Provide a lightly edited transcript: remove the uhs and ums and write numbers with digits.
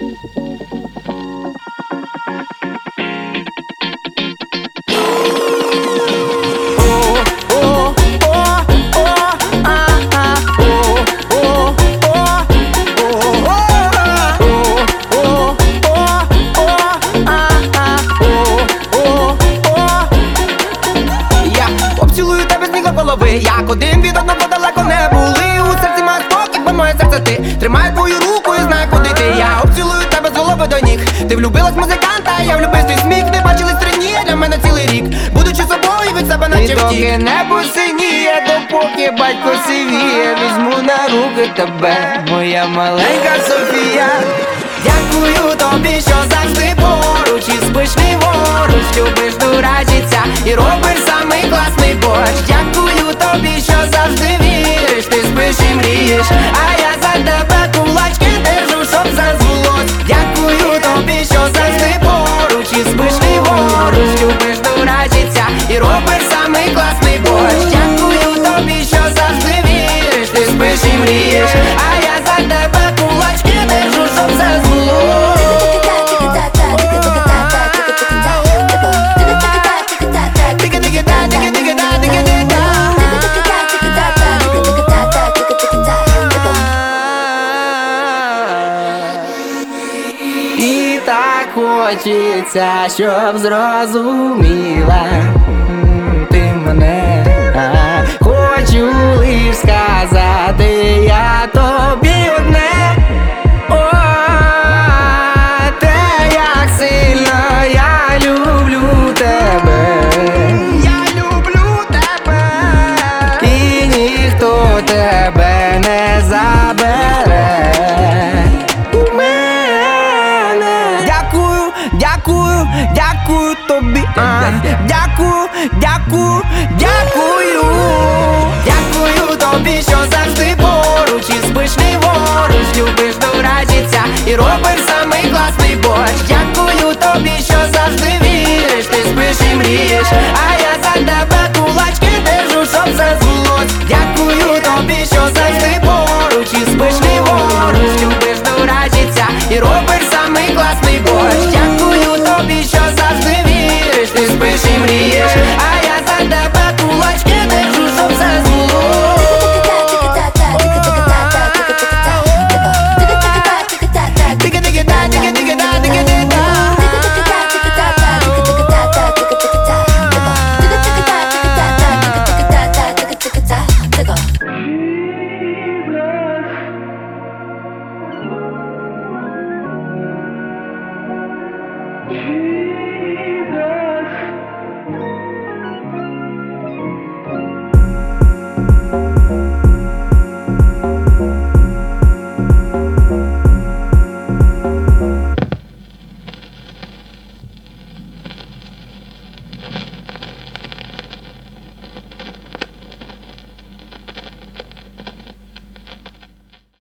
Як один від одного далеко не були. У серці має спокій, бо моє серце ти. Тримаю твою руку і знаю, куди ти. Я обцілую тебе з голови до ніг. Ти влюбилась в музиканта, я влюбив твій сміх. Не бачились 3 дні, для мене цілий рік. Будучи собою, від себе наче втік. І доки небо синіє, допоки батько сивіє, візьму на руки тебе, моя маленька Софія. Дякую тобі, що завжди поруч, і спиш ліворуч, любиш дурачиться і робиш самий класний борщ. Дякую тобі, що завжди віриш, ти спиш і мрієш, а я за тебе кулачки держу, щоб все збулось. Дякую тобі, що завжди поруч, і спиш ліворуч, любиш дурачиться і робиш самий класний борщ. Дякую тобі, що завжди віриш, ти спиш і мрієш, а я за тебе кулачки держу, щоб все збулось. І так хочеться, щоб зрозуміла ти мене. Хочу лиш сказати я тобі одне. О, те, як сильно я люблю тебе. Я люблю тебе. І ніхто тебе не забере. Дякую, дякую тобі, дякую, дякую, дякую. Дякую тобі, що завжди поруч, і спиш ліворуч, любиш дурачиться і робиш самий класний борщ. Дякую тобі, що завжди віриш, ти спиш і мрієш, а